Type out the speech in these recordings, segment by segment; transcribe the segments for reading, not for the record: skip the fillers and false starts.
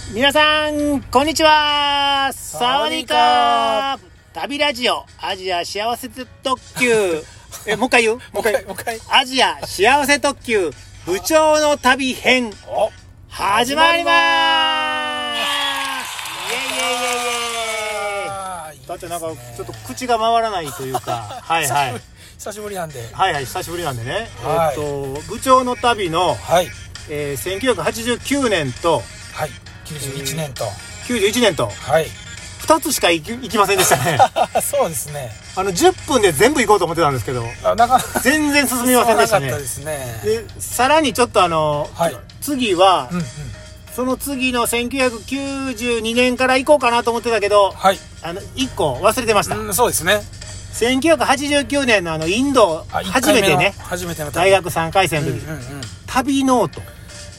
皆さんこんにちは。サワディーカー。旅ラジオアジア幸せ特急もう一回言うアジア幸せ特急部長の旅編始まります。イエイイエイイエイイエイ。だってなんかちょっと口が回らないというかはいはい久しぶりなんで久しぶりなんでね、部長の旅の、1989年と、 91年と、 91年と、2つしか行きませんでしたねそうですね。 10分で全部行こうと思ってたんですけど全然進みませんでしたね。でさらにちょっと次は、その次の1992年から行こうかなと思ってたけど、1個忘れてました。 そうですね。 1989年のインド初めてね、大学3回生の時、旅ノート。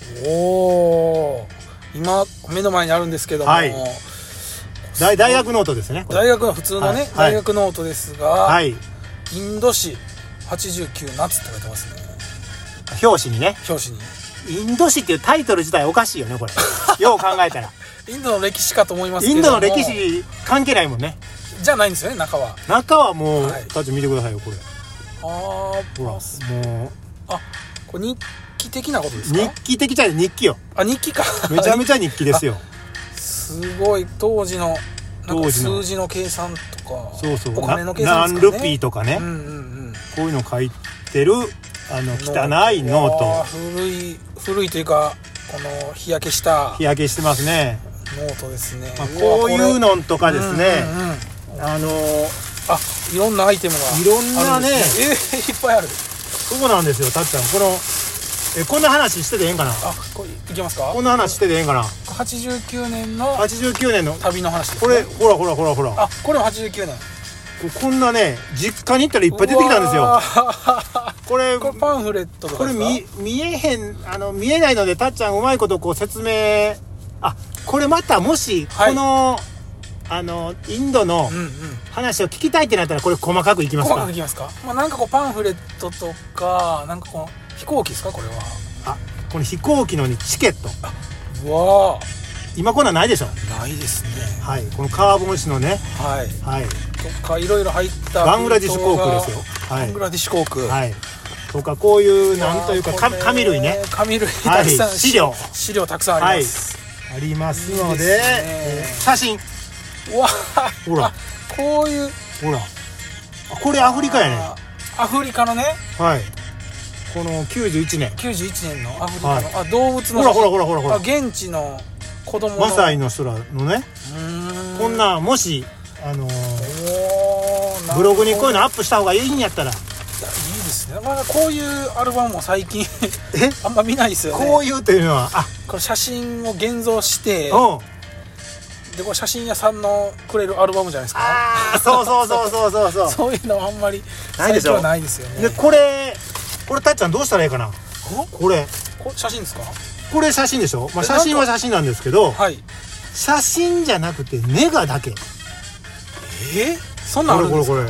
今目の前にあるんですけども、 大学ノートですね。 大学の普通のね、大学ノートですが、インド史89夏って書いてますね。 表紙にインド史っていうタイトル自体おかしいよねこれよう考えたらインドの歴史かと思いますけども、 インドの歴史関係ないもんね。 じゃないんですよね。中はもう、たち見てくださいよこれ。ほらもうこれ日記的なことですか？ 日記的じゃない、日記よ。 日記かめちゃめちゃ日記ですよすごい当時のなんか数字の計算とか、お金の計算ですかね。 何ルピーとかね、こういうの書いてる汚いノート。 古いというかこの日焼けしてますねノートですね。 こういうのとかですね、 いろんなアイテムがいろんなね、 いっぱいある。 そうなんですよ。たっちゃんこんな話しててええんかな。 これいけますか？ こんな話しててええんかな。 89年の旅の話ですね。 これほらこれも89年。 こんなね実家に行ったらいっぱい出てきたんですよこれパンフレットとかですか？ これ見えないのでたっちゃんうまいことこう説明。これまたもしこの、インドの話を聞きたいってなったらこれ細かくいきますか？ 細かくいきますか？なんかこうパンフレットとかなんかこの飛行機ですか？これはこの飛行機のチケット。今こんなんないでしょ？ ないですね。 このカーボン紙のねとかいろいろ入ったバングラディッシュ航空ですよ。 バングラディッシュ航空とかこういうなんというか紙類ね。 紙類たくさん、 資料たくさんあります。 ありますので、写真。ほらこういうこれアフリカやね。 アフリカのね。 この91年のアフリカの、動物のほら現地の子供のマサイの人らのね。こんなもしブログにこういうのアップした方がいいんやったらいいですね。こういうアルバムも最近あんま見ないですよね。 こういうというのはこれ写真を現像してでこれ写真屋さんのくれるアルバムじゃないですか。 そうそういうのはあんまりないでしょ。 ないですよね。 でこれたっちゃんどうしたらいいかな。これ写真ですか？ これ写真でしょ。写真は写真なんですけど、写真じゃなくてネガだけ。 そんなんあるんですか？これ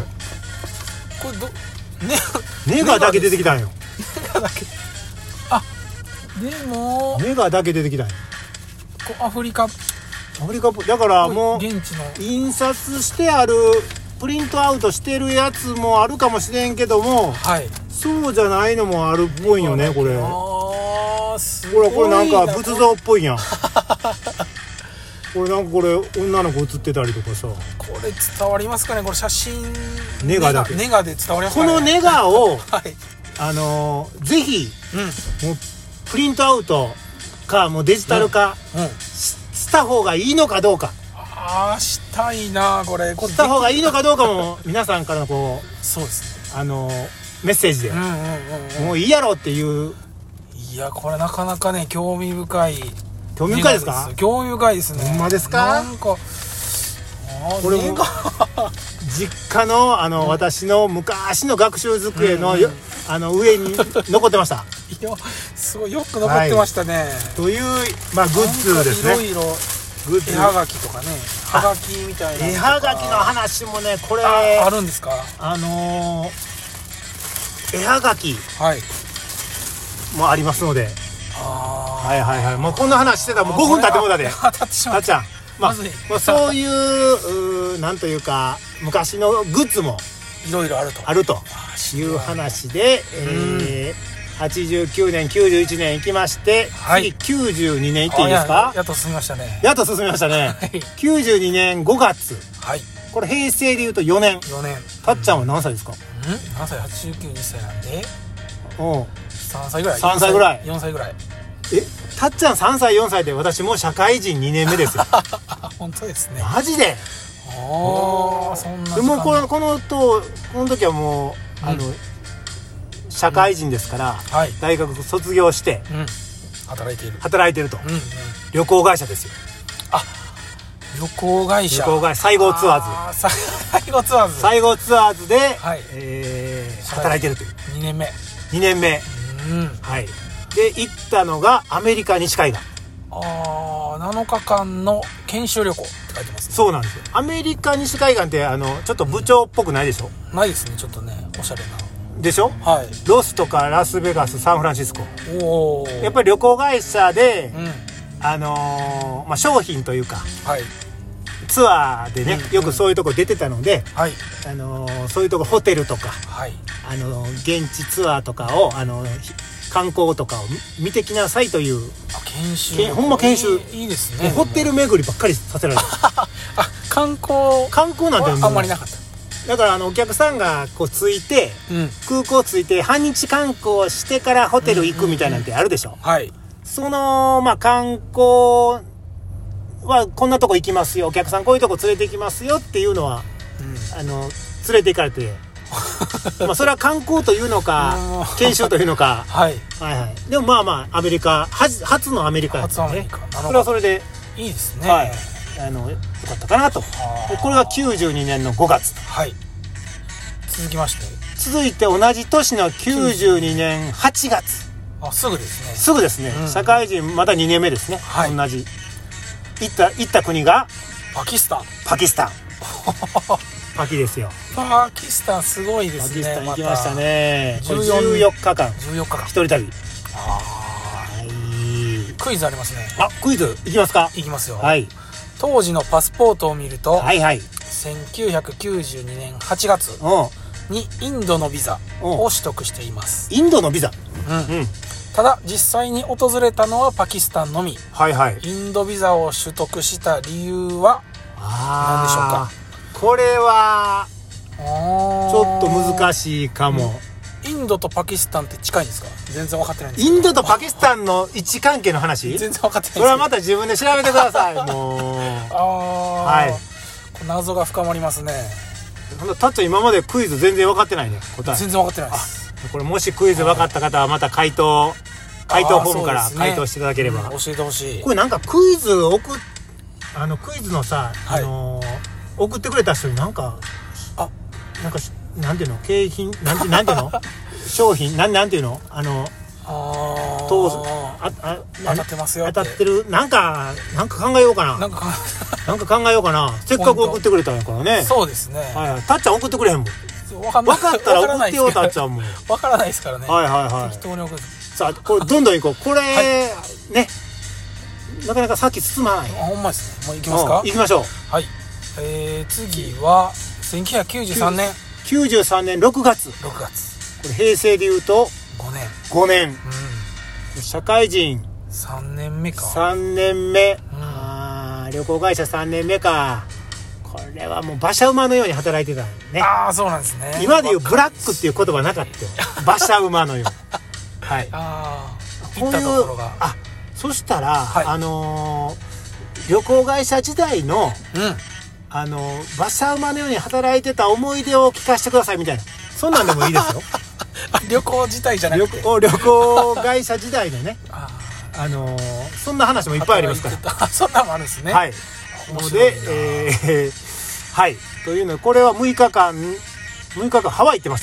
ネガだけ出てきたんよ。 でもネガだけ出てきたんよ。 アフリカだからもう現地の印刷してあるプリントアウトしてるやつもあるかもしれんけども、そうじゃないのもあるっぽいよね。これこれなんか仏像っぽいやんこれ女の子写ってたりとかさ。 これ伝わりますかね？これ写真ネガだけ。 ネガで伝わりますかね？ このネガをぜひもうプリントアウトかもうデジタル化した方がいいのかどうか。 したいな。これした方がいいのかどうかも皆さんからのそうですねメッセージでもういいやろっていう。 いやこれなかなかね興味深いですか？興味深いですね。 ほんまですか？ なんかこれも実家の私の昔の学習机の上に残ってました。 すごいよく残ってましたね。 というグッズですね。 いろいろ絵はがきとかね、はがきみたいな絵はがきの話もねこれあるんですか？ 絵はがきもありますので、 はいはいはい。もうこんな話してたらもう5分経ってもうたで。 当たってしまった。 ちゃん。まあ、そういうなんというか昔のグッズもいろいろあるという話で、89年91年行きまして、 はい、 次92年行っていいですか？ やっと進みましたね。 やっと進みましたね。はい、92年5月。 はい。 これ平成でいうと4年。たっちゃんは何歳ですか？ 何歳？89、2歳なんで。 おう。 3歳ぐらい。 3歳ぐらい。 4歳ぐらい。 たっちゃん3歳4歳で私もう社会人2年目ですよ。 本当ですね。 マジで？ そんな時間。 でもこの時はもう社会人ですから、はい、大学卒業して、 働いていると、 旅行会社ですよ。 あ、旅行会社西郷ツアーズ西郷ツアーズで、はい、働いてるという 2年目、 はい。で行ったのがアメリカ西海岸。 7日間の研修旅行って書いてますね。 そうなんですよ。アメリカ西海岸ってちょっと部長っぽくないでしょ？ ないですね。ちょっとねおしゃれなでしょ？はい。ロスとかラスベガス、サンフランシスコ。やっぱり旅行会社で、商品というか、はい、ツアーでね、よくそういうとこ出てたので、はい、そういうとこホテルとか、はい、現地ツアーとかを観光とかを見てきなさいという研修。 ほんま研修。 いいですね。 ホテル巡りばっかりさせられる。 観光なんてあんまりなかった。 だからお客さんがこう着いて、空港着いて半日観光してからホテル行くみたいなんてあるでしょ。はい。その観光はこんなとこ行きますよ、お客さんこういうとこ連れて行きますよっていうのは、連れて行かれてそれは観光というのか研修というのか、はいはいはい。でもアメリカ初のアメリカですね。それはそれでいいですね。 はい。よかったかなと。これが92年の5月。 はい。 続いて同じ年の92年8月。 すぐですね。 すぐですね。社会人まだ2年目ですね。はい、同じ。行った国がパキスタン。 パキですよ。 パキスタンすごいですね。 パキスタン行きましたね。14日間。一人旅。 クイズありますね。 クイズ行きますか？ 行きますよ。 はい。 当時のパスポートを見ると、 はいはい、 1992年8月にインドのビザを取得しています。 インドのビザ。 ただ実際に訪れたのはパキスタンのみ。はいはい。インドビザを取得した理由は何でしょうか？ これはちょっと難しいかも。 インドとパキスタンって近いんですか？全然分かってないんです。 インドとパキスタンの位置関係の話？ 全然分かってないです。 それはまた自分で調べてください。もうはい。 謎が深まりますね。 たっちゃん今までクイズ全然分かってないね。答え全然分かってないです。 これもしクイズ分かった方はまた回答フォームから回答していただければ、 教えてほしい。 これなんかクイズクイズのさ、送ってくれた人になんかなんていうの、景品なんていうの商品なんていうの当たってますよ。 当たってる。なんか考えようかな。なんか考えようかな。せっかく送ってくれたんやからね。 そうですね。 はい。たっちゃん送ってくれへんもん。分かったら送ってよ、たっちゃんも。 分からないですからね。 はいはいはい。 適当に送る。 さあこれどんどんいこう。これね、なかなか先進まない。 ほんまですね。もう行きますか？ 行きましょう。 はい。次は1993年。 93年6月。これ平成でいうと5年。社会人 3年目か。 3年目。旅行会社3年目か。これはもう馬車馬のように働いてたんね。 そうなんですね。 今でいうブラックっていう言葉なかったよ。馬車馬のよう。はい。 行ったところが。 そしたら、旅行会社時代の馬車馬のように働いてた思い出を聞かせてくださいみたいな、そんなんでもいいですよ。 旅行自体じゃなくて旅行会社時代のね、そんな話もいっぱいありますから。 そんなのもあるんですね。 はい。ので、はい。というのでこれは6日間ハワイ行ってました。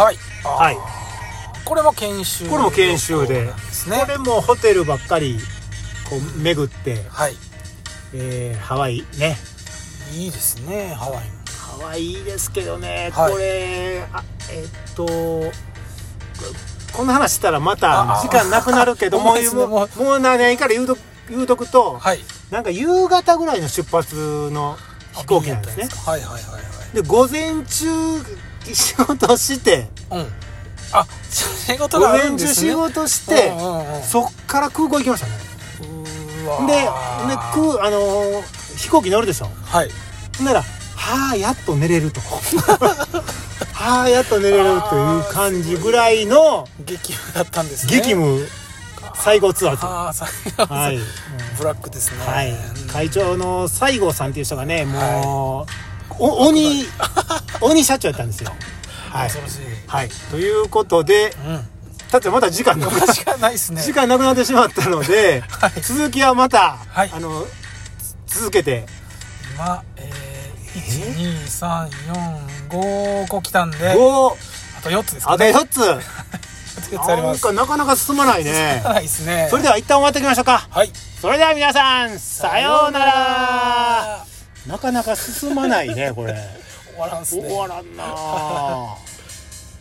はい。 はい。 これも研修。 これも研修で、これもホテルばっかりこう巡って、はい。ハワイね。 いいですね、ハワイも。 ハワイいいですけどね、これここの話したらまた時間なくなるけどもう何から言うとくと、はい、なんか夕方ぐらいの出発の飛行機なんですね。はいはいはいはい。で午前中仕事して、うん、 あ、仕事があるんですね。 午前中仕事して、そっから空港行きましたね。で飛行機乗るでしょ。はい。ならやっと寝れるとやっと寝れるという感じぐらいの激務だったんですね。 激務最後ツアーズ。 はい、ブラックですね。 はい。会長の西郷さんっていう人がね、もう、鬼社長やったんですよ。はい。恐ろしい。はい。ということで、だってまだ時間なくなってしまったので、続きはまた、続けて。 今、1、2、3、4、5個来たんで、あと4つですかね。あと4つ。なかなか進まないね。 進まないですね。 それでは一旦終わっておきましょうか。はい。それでは皆さん、さようなら。なかなか進まないね、これ。 終わらんすね。 終わらんな